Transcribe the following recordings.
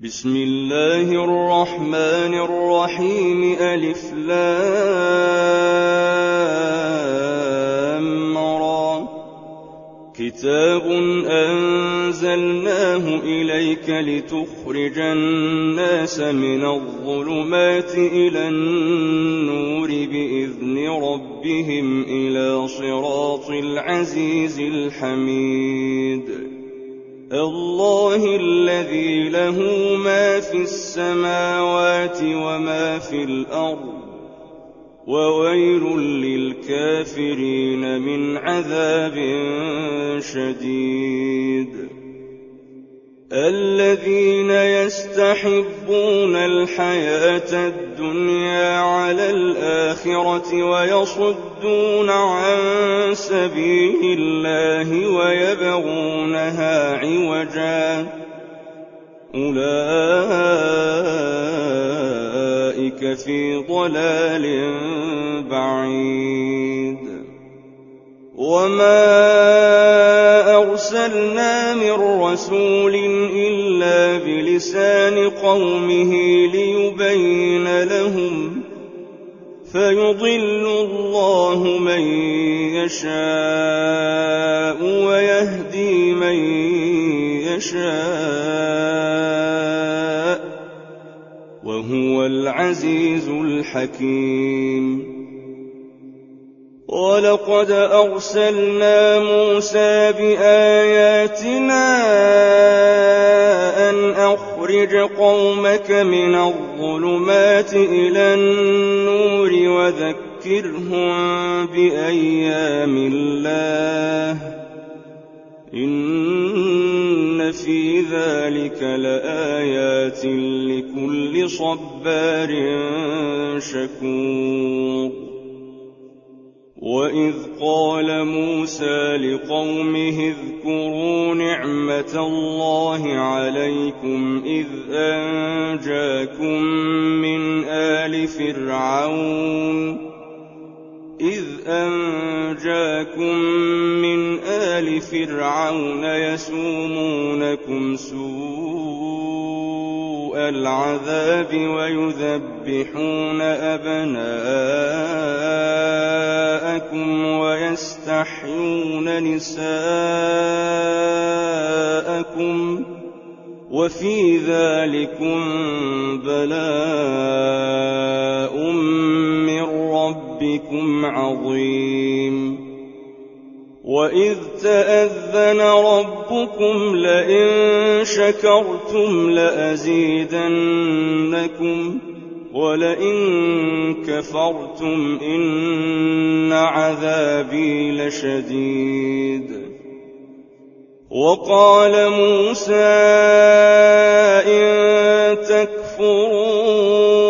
بسم الله الرحمن الرحيم ألف لام را كتاب أنزلناه إليك لتخرج الناس من الظلمات إلى النور بإذن ربهم إلى صراط العزيز الحميد الله الذي له ما في السماوات وما في الأرض وويل للكافرين من عذاب شديد الذين يستحبون الحياة الدنيا على الآخرة ويصدون عن سبيل الله ويبغونها عوجا أولئك في ضلال بعيد وما أرسلنا من رسول إلا بلسان قومه ليبين لهم فيضل الله من يشاء ويهدي من يشاء وهو العزيز الحكيم ولقد أرسلنا موسى بآياتنا أن أخرج قومك من الظلمات إلى النور وذكرهم بأيام الله إن في ذلك لآيات لكل صبار شكور وإذ قال موسى لقومه اذكروا نعمة الله عليكم إذ أنجاكم من آل فرعون يسومونكم سوء العذاب ويذبحون أبناءكم ويستحيون نساءكم وفي ذلكم بلاء من ربكم عظيم وإذ تأذن ربكم لئن شكرتم لأزيدنكم ولئن كفرتم إن عذابي لشديد وقال موسى إن تكفروا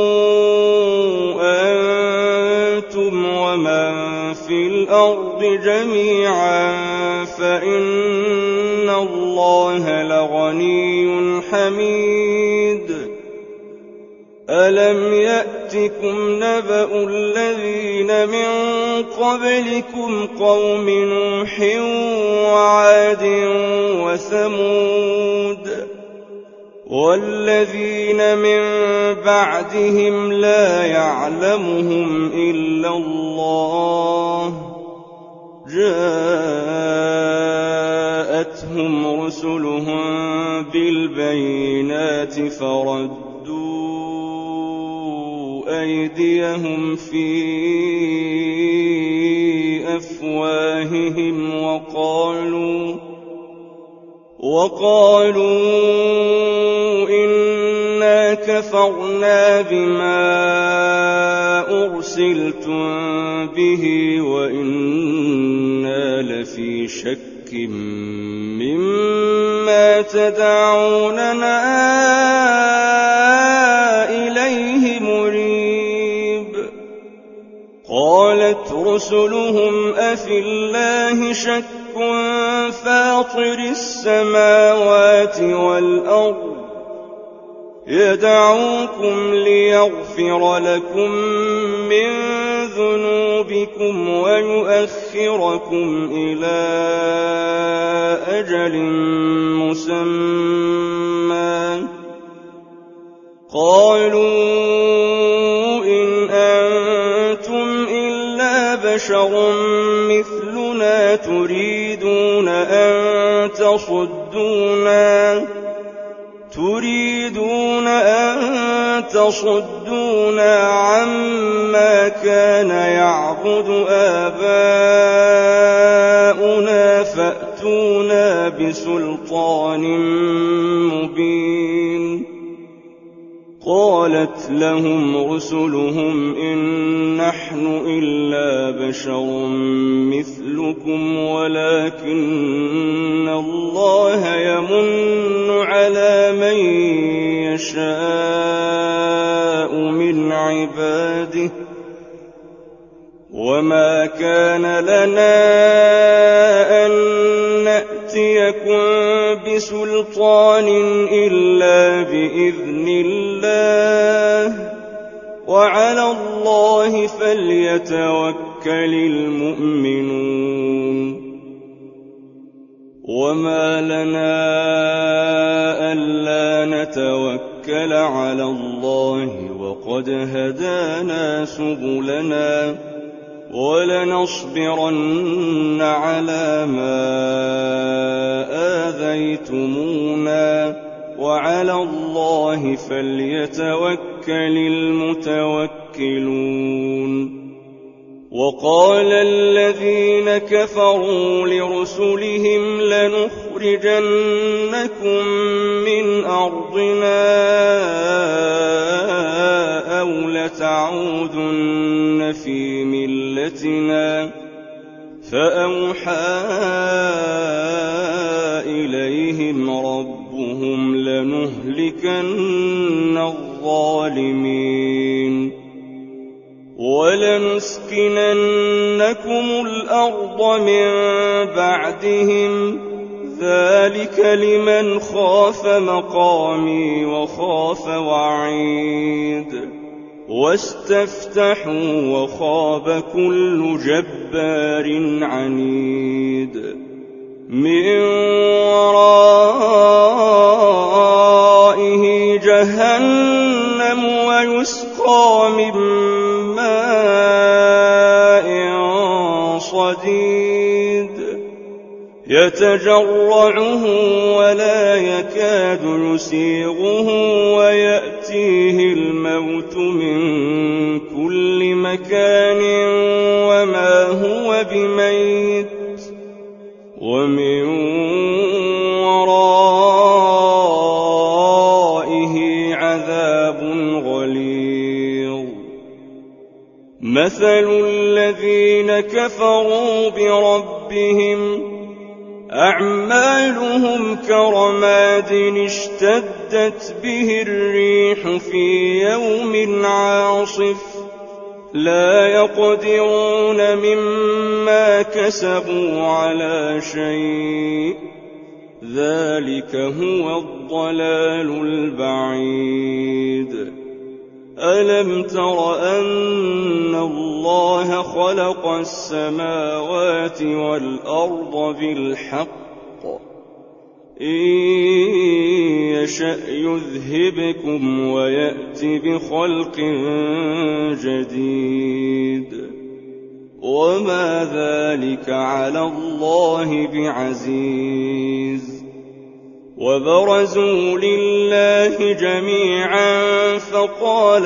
أنتم ومن في الأرض جميعا فإن الله لغني حميد ألم يأتكم نبأ الذين من قبلكم قوم نوح وعاد وثمود والذين من بعدهم لا يعلمهم إلا الله جاءتهم رسلهم بالبينات فردوا أيديهم في أفواههم وقالوا إنا كفرنا بما أرسلتم به وإنا لفي شك مما تدعوننا إليه مريب قالت رسلهم أفي الله شك فاطر السماوات والأرض يدعوكم ليغفر لكم من ذنوبكم ويؤخركم إلى أجل مسمى قالوا إن أنتم إلا بشر مثلنا تريدون أن تصدونا عما كان يعبد آباؤنا فأتونا بسلطان مبين. قالت لهم رسلهم إن نحن إلا بشر مثلكم ولكن الله يمن على من يشاء من عباده وما كان لنا أن نأتيكم بسلطان إلا بإذن الله وعلى الله فليتوكل المؤمنون. وما لنا ألا نتوكل على الله وقد هدانا سبلنا ولنصبرن على ما آذيتمونا وعلى الله فليتوكل المتوكلون. وقال الذين كفروا لرسلهم لنخرجنكم من أرضنا أو لتعودن في ملتنا فأوحى إليهم ربهم لنهلكن الظالمين ولنسكننكم الأرض من بعدهم ذلك لمن خاف مقامي وخاف وعيد. واستفتحوا وخاب كل جبار عنيد. من ورائه جهنم ويسقى من ماء صديد يتجرعه ولا يكاد يسيغه ويأتيه الموت من كل مكان وما هو بميت ومن ورائه عذاب غليظ. مثل الذين كفروا بربهم أعمالهم كرماد اشتدت به الريح في يوم عاصف لا يقدرون مما كسبوا على شيء ذلك هو الضلال البعيد. ألم تر أن الله خلق السماوات والأرض بالحق إن يشأ يذهبكم ويأت بخلق جديد وما ذلك على الله بعزيز. وبرزوا لله جميعا فقال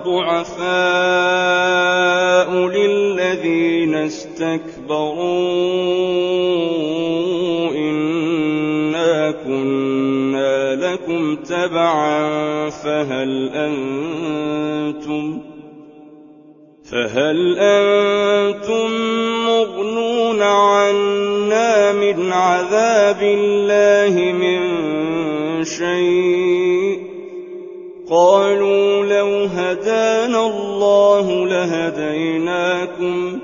الضعفاء للذين استكبروا إنا كنا لكم تبعا فهل أنتم مغنون عنا من عذاب الله من شيء؟ قالوا لو هدانا الله لهديناكم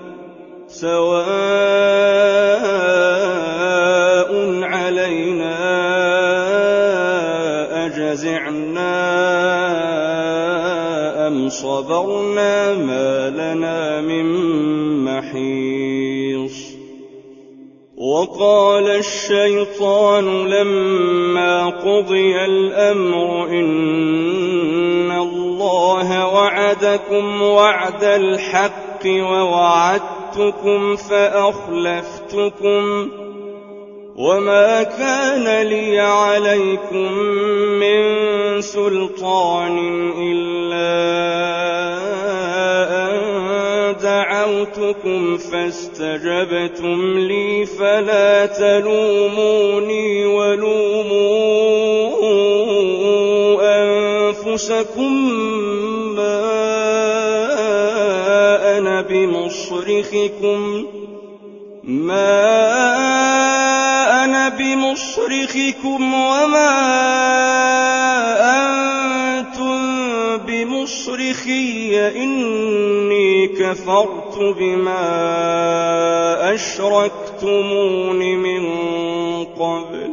سواء علينا أجزعنا أم صبرنا ما لنا من محيص. وقال الشيطان لما قضي الأمر إن الله وعدكم وعد الحق ووعدتكم فأخلفتكم وما كان لي عليكم من سلطان إلا أن دعوتكم فاستجبتم لي فلا تلوموني ولوموا أنفسكم ما أنا بمصرخكم وما أنتم بمصرخي إني كفرت بما أشركتمون من قبل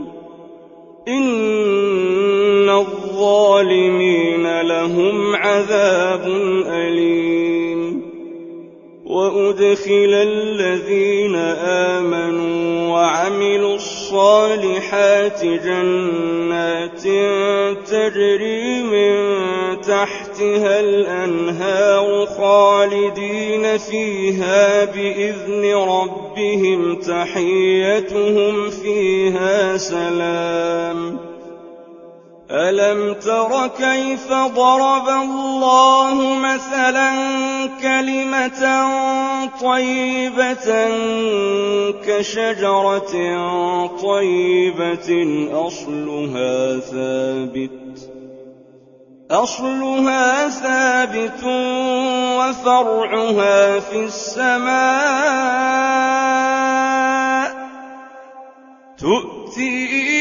إن الظالمين لهم عذاب أليم. وأدخل الذين آمنوا وعملوا الصالحات جنات تجري من تحتها الأنهار خالدين فيها بإذن ربهم تحيتهم فيها سلام. ألم تر كيف ضرب الله مثلا كلمة طيبة كشجرة طيبة أصلها ثابت وفرعها في السماء تؤتي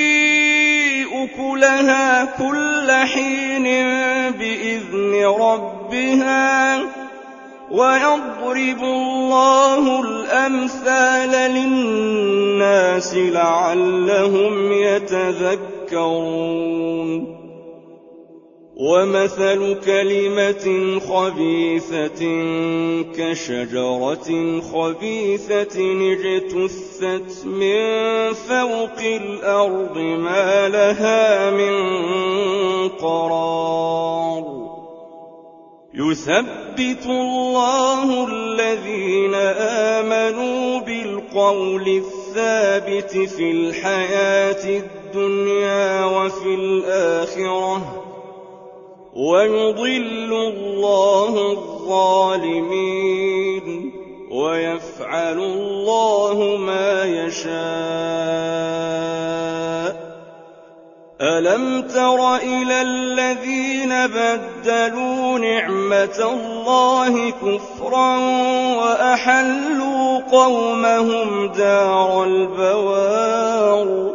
أكلها كل حين بإذن ربها ويضرب الله الأمثال للناس لعلهم يتذكرون. ومثل كلمة خبيثة كشجرة خبيثة اجتثت من فوق الأرض ما لها من قرار. يثبت الله الذين آمنوا بالقول الثابت في الحياة الدنيا وفي الآخرة ويضل الله الظالمين ويفعل الله ما يشاء. ألم تر إلى الذين بدلوا نعمة الله كفرا وأحلوا قومهم دار البوار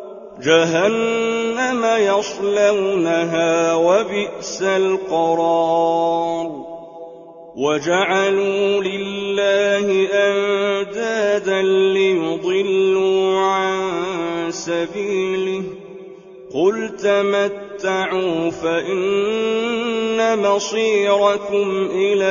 جهنم يصلونها وبئس القرار. وجعلوا لله أندادا ليضلوا عن سبيله قل تمتعوا فإن مصيركم إلى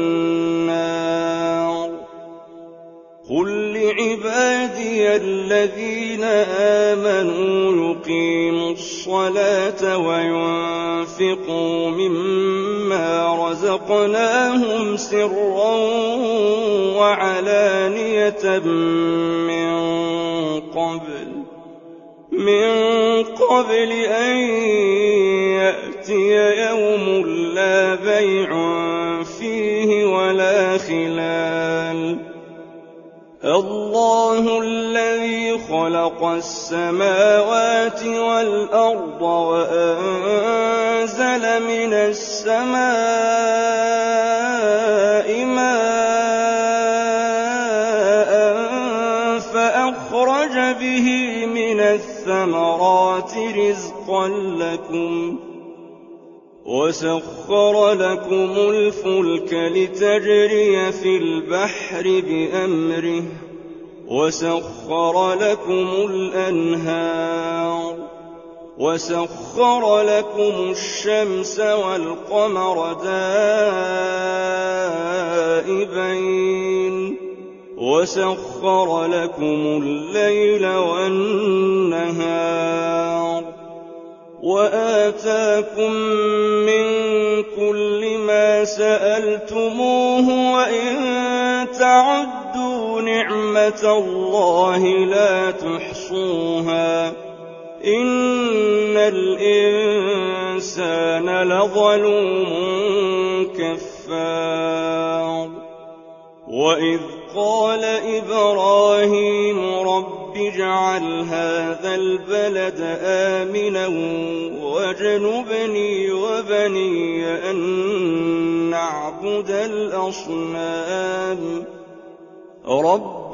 النار. قل لعبادي الذين آمنوا يقيموا الصلاة وينفقوا مما رزقناهم سرا وعلانية من قبل أن يأتي يوم لا بيع فيه ولا خلال. الله الذي خلق السماوات والأرض وأنزل من السماء ماء فأخرج به من الثمرات رزقا لكم وسخر لكم الفلك لتجري في البحر بأمره وسخر لكم الأنهار وسخر لكم الشمس والقمر دائبين وسخر لكم الليل والنهار وآتاكم من كل ما سألتموه وإن تعدوا نعمة الله لا تحصوها إن الإنسان لظلوم كفار وإذ قال إبراهيم رب اجعل هذا البلد آمنا واجنبني وبني أن نعبد الأصنام رب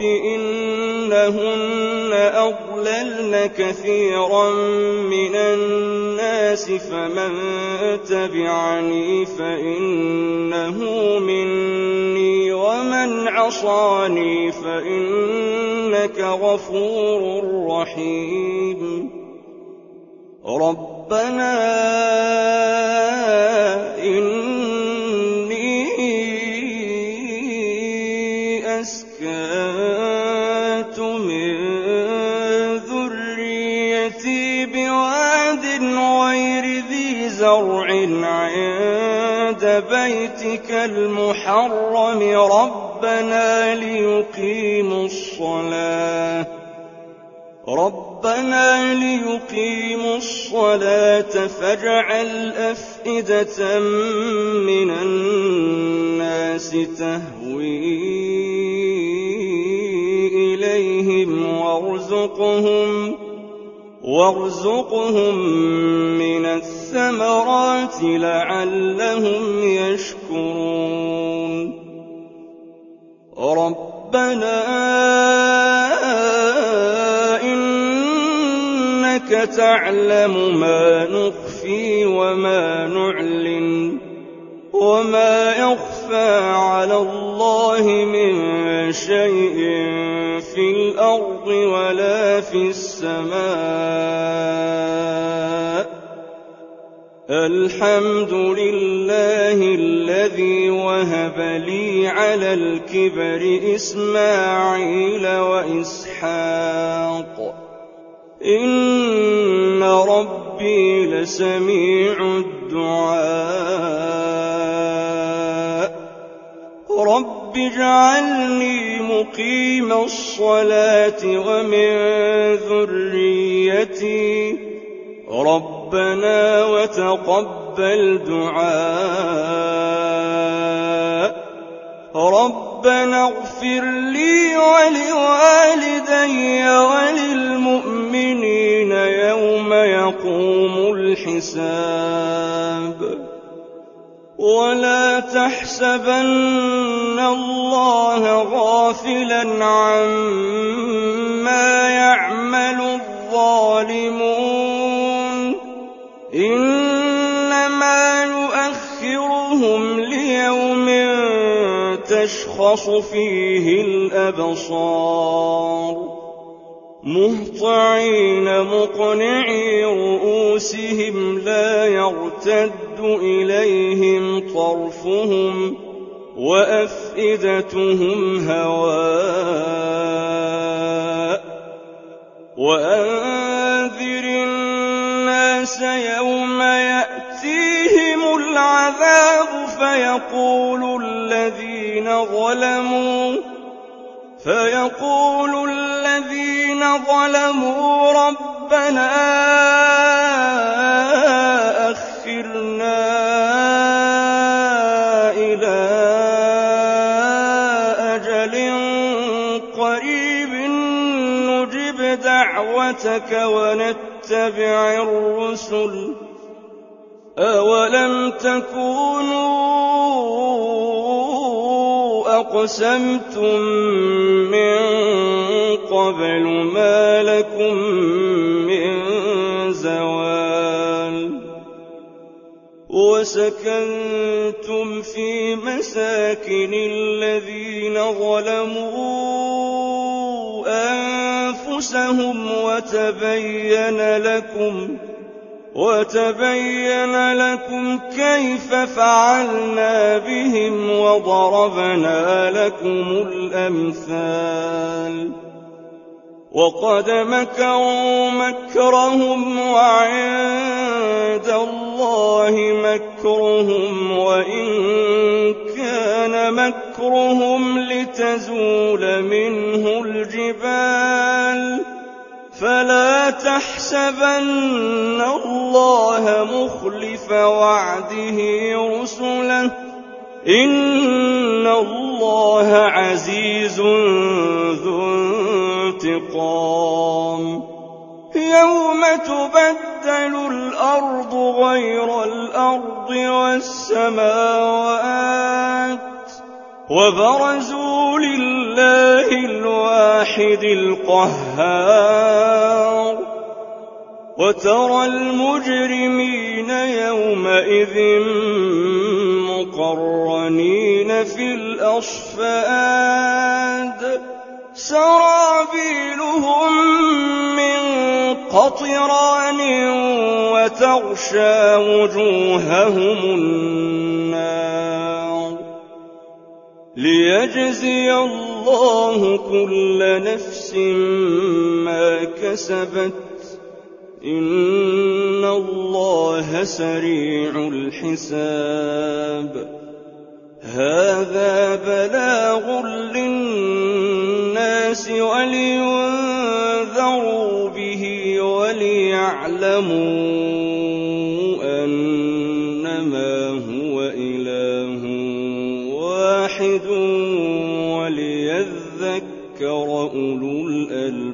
إنهن أضللن كثيرا من الناس فمن تبعني فإنه مني ومن عصاني فإنك غفور رحيم ربنا إني أسكنت من ذريتي بواد غير ذي زرع عند بيتك المحرم ربنا ليقيموا الصلاة فاجعل أفئدة من الناس تهوي إليهم وارزقهم من الثمرات لعلهم يشكرون ربنا إنك تعلم ما نخفي وما نعلن وما يخفى على الله من شيء في الأرض ولا في السماء الحمد لله الذي وهب لي على الكبر إسماعيل وإسحاق إن ربي لسميع الدعاء رب اجعلني مقيم الصلاة ومن ذريتي ربنا وتقبل دعاء ربنا اغفر لي ولوالدي وللمؤمنين يوم يقوم الحساب ولا تحسبن الله غافلا عما يعمل الظالمون إنما يؤخرهم ليوم تشخص فيه الأبصار مهطعين مقنعي رؤوسهم لا يرتد إليهم طرفهم وأفئدتهم هواء وأنذر الناس يوم يأتيهم العذاب فيقول الذين ظلموا ربنا أخرنا إلى أجل قريب نجب دعوتك ونتبع الرسل أولم تكونوا أقسمتم من قبل ما لكم من زوال وسكنتم في مساكن الذين ظلموا أنفسهم وتبين لكم كيف فعلنا بهم وضربنا لكم الأمثال وقد مكروا مكرهم وعند الله مكرهم وإن كان مكرهم لتزول منه الجبال فلا تحسبن الله مخلف وعده رسله إن الله عزيز ذو انتقام يوم تبدل الأرض غير الأرض والسماوات وبرزوا لله الواحد القهار وترى المجرمين يومئذ مقرنين في الأصفاد سرابيلهم من قطران وتغشى وجوههم النار ليجزي الله كل نفس ما كسبت إن الله سريع الحساب هذا بلاغ للناس ولينذروا به وليعلموا أنما هو إله واحد وليذكر أولو الألباب